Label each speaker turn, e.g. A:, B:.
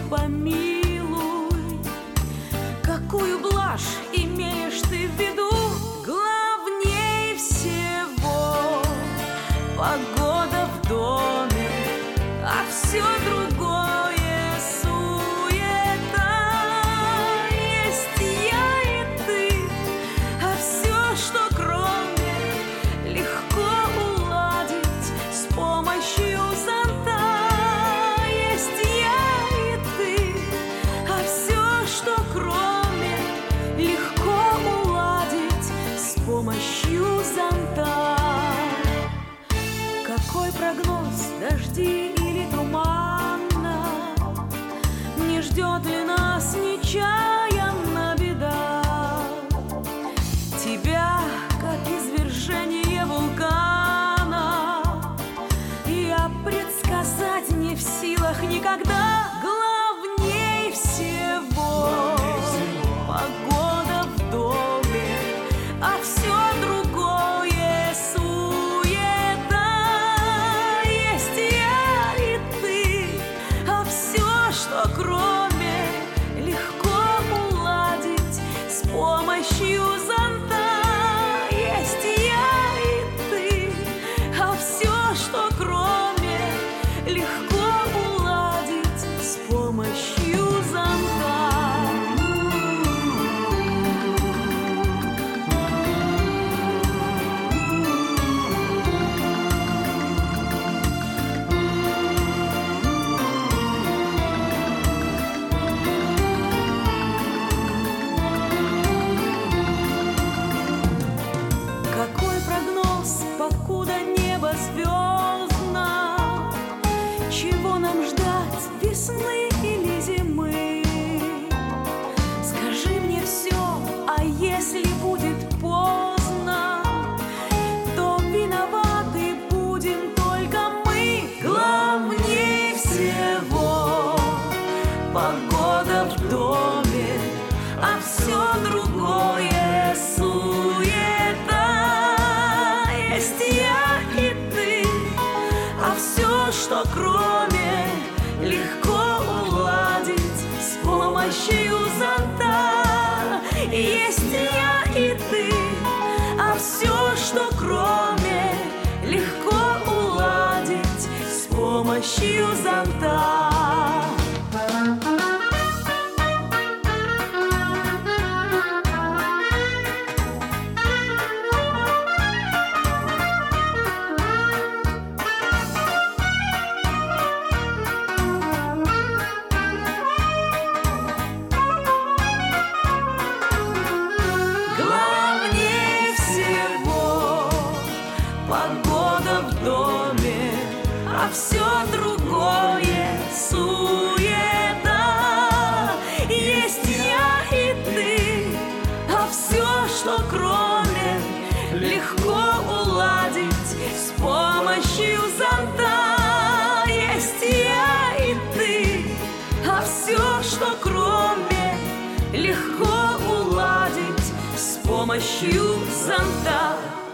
A: помилуй. Какую блажь имеешь ты в виду? Главней всего погода в доме, а все другое суета. Есть я и ты, а все, что кроме, легко уладить с помощью зонта. Есть я и ты, а все, что кроме, легко уладить с помощью зонта. Какой прогноз, дожди или туманно? Не ждет ли нас нечаянно беда? Тебя, как извержение вулкана, я предсказать не в силах никогда. Главней всего погода в доме, а все другое суета. Есть я и ты, а все, что кроме, легко уладить с помощью зонта. Есть я и ты, а все, что кроме, легко уладить с помощью зонта. Какой прогноз, покуда небо звездно? Чего нам ждать, весны или зимы? Скажи мне все, а если будет поздно, то виноваты будем только мы. Главней всего погода в доме, а все другое суета. Есть я и ты, а все, что кроме, легко уладить с помощью зонта. Есть я и ты, а все, что кроме, легко уладить с помощью зонта. Главней всего погода в доме, а все другое суета. Есть я и ты, а все, что кроме, легко уладить с помощью зонта. Есть я и ты, а все, что кроме, легко уладить с помощью зонта.